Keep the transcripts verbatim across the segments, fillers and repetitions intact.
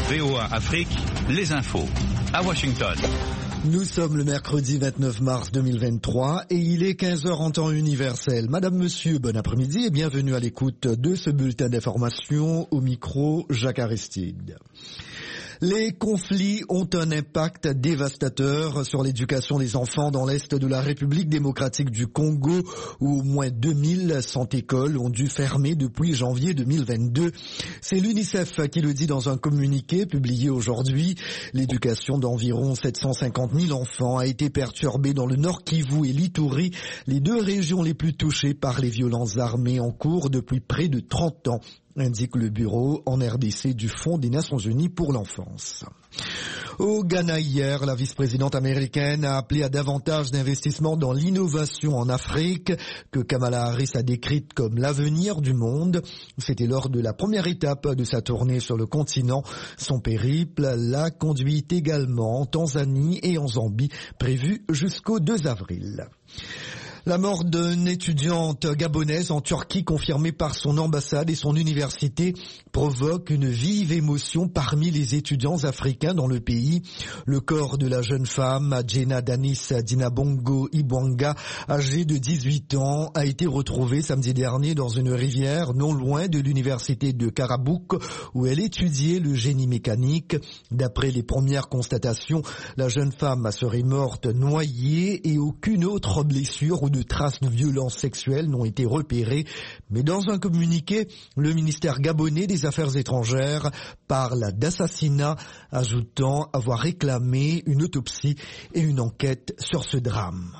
V O A Afrique, les infos. À Washington. Nous sommes le mercredi vingt-neuf mars deux mille vingt-trois et il est quinze heures en temps universel. Madame, monsieur, bon après-midi et bienvenue à l'écoute de ce bulletin d'information. Au micro, Jacques Aristide. Les conflits ont un impact dévastateur sur l'éducation des enfants dans l'est de la République démocratique du Congo, où au moins deux mille cent écoles ont dû fermer depuis janvier deux mille vingt-deux. C'est l'UNICEF qui le dit dans un communiqué publié aujourd'hui. L'éducation d'environ sept cent cinquante mille enfants a été perturbée dans le Nord Kivu et l'Ituri, les deux régions les plus touchées par les violences armées en cours depuis près de trente ans. Indique le bureau en R D C du Fonds des Nations Unies pour l'enfance. Au Ghana hier, la vice-présidente américaine a appelé à davantage d'investissements dans l'innovation en Afrique, que Kamala Harris a décrite comme l'avenir du monde. C'était lors de la première étape de sa tournée sur le continent. Son périple l'a conduit également en Tanzanie et en Zambie, prévu jusqu'au deux avril. La mort d'une étudiante gabonaise en Turquie confirmée par son ambassade et son université provoque une vive émotion parmi les étudiants africains dans le pays. Le corps de la jeune femme, Jenna Danis Dinabongo Ibwanga, âgée de dix-huit ans, a été retrouvé samedi dernier dans une rivière non loin de l'université de Karabouk où elle étudiait le génie mécanique. D'après les premières constatations, la jeune femme serait morte noyée et aucune autre blessure ou de traces de violences sexuelles n'ont été repérées. Mais dans un communiqué, le ministère gabonais des Affaires étrangères parle d'assassinat, ajoutant avoir réclamé une autopsie et une enquête sur ce drame.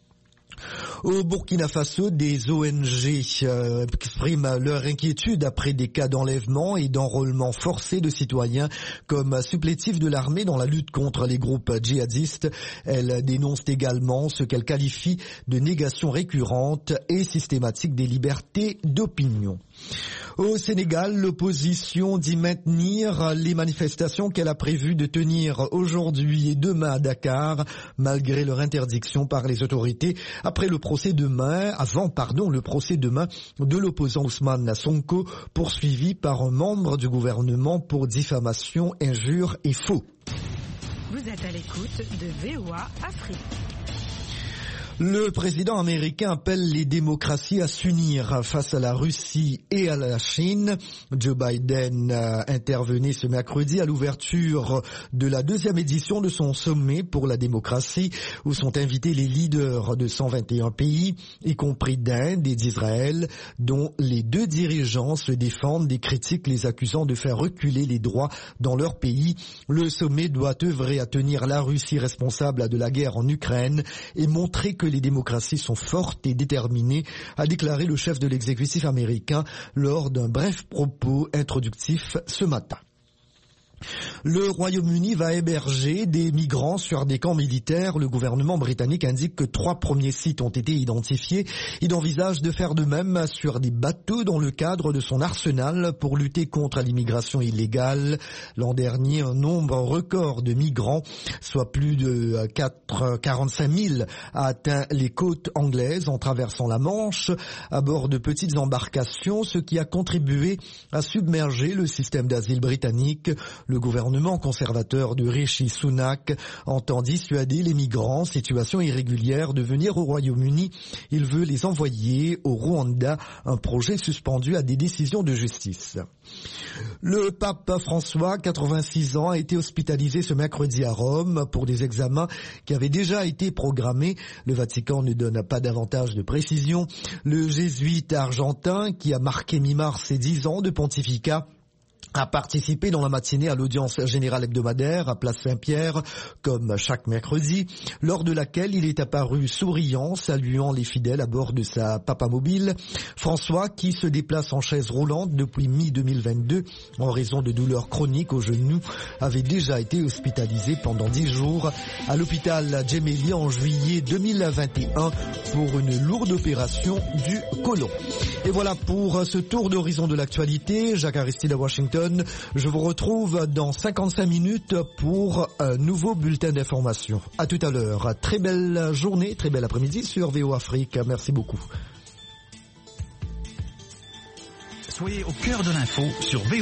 Au Burkina Faso, des O N G euh, expriment leur inquiétude après des cas d'enlèvement et d'enrôlement forcé de citoyens comme supplétifs de l'armée dans la lutte contre les groupes djihadistes. Elles dénoncent également ce qu'elles qualifient de négation récurrente et systématique des libertés d'opinion. Au Sénégal, l'opposition dit maintenir les manifestations qu'elle a prévu de tenir aujourd'hui et demain à Dakar, malgré leur interdiction par les autorités, après le procès demain, avant, pardon, le procès demain de l'opposant Ousmane Sonko, poursuivi par un membre du gouvernement pour diffamation, injure et faux. Vous êtes à l'écoute de V O A Afrique. Le président américain appelle les démocraties à s'unir face à la Russie et à la Chine. Joe Biden euh, intervenait ce mercredi à l'ouverture de la deuxième édition de son sommet pour la démocratie, où sont invités les leaders de cent vingt et un pays, y compris d'Inde et d'Israël, dont les deux dirigeants se défendent des critiques les accusant de faire reculer les droits dans leur pays. Le sommet doit œuvrer à tenir la Russie responsable de la guerre en Ukraine et montrer que les démocraties sont fortes et déterminées, a déclaré le chef de l'exécutif américain lors d'un bref propos introductif ce matin. Le Royaume-Uni va héberger des migrants sur des camps militaires. Le gouvernement britannique indique que trois premiers sites ont été identifiés. Il envisage de faire de même sur des bateaux dans le cadre de son arsenal pour lutter contre l'immigration illégale. L'an dernier, un nombre record de migrants, soit plus de quarante-cinq mille, a atteint les côtes anglaises en traversant la Manche à bord de petites embarcations, ce qui a contribué à submerger le système d'asile britannique. Le gouvernement conservateur de Rishi Sunak entend dissuader les migrants en situation irrégulière de venir au Royaume-Uni. Il veut les envoyer au Rwanda, un projet suspendu à des décisions de justice. Le pape François, quatre-vingt-six ans, a été hospitalisé ce mercredi à Rome pour des examens qui avaient déjà été programmés. Le Vatican ne donne pas davantage de précisions. Le jésuite argentin, qui a marqué mi-mars ses dix ans de pontificat, a participé dans la matinée à l'audience générale hebdomadaire à Place Saint-Pierre, comme chaque mercredi, lors de laquelle il est apparu souriant, saluant les fidèles à bord de sa papamobile. François, qui se déplace en chaise roulante depuis mi deux mille vingt-deux en raison de douleurs chroniques au genou, avait déjà été hospitalisé pendant dix jours à l'hôpital Gemelli en juillet deux mille vingt et un pour une lourde opération du côlon. Et voilà pour ce tour d'horizon de l'actualité. Jacques Aristide à Washington. Je vous retrouve dans cinquante-cinq minutes pour un nouveau bulletin d'information. À tout à l'heure. Très belle journée, très bel après-midi sur V O Afrique. Merci beaucoup. Soyez au cœur de l'info sur V O A.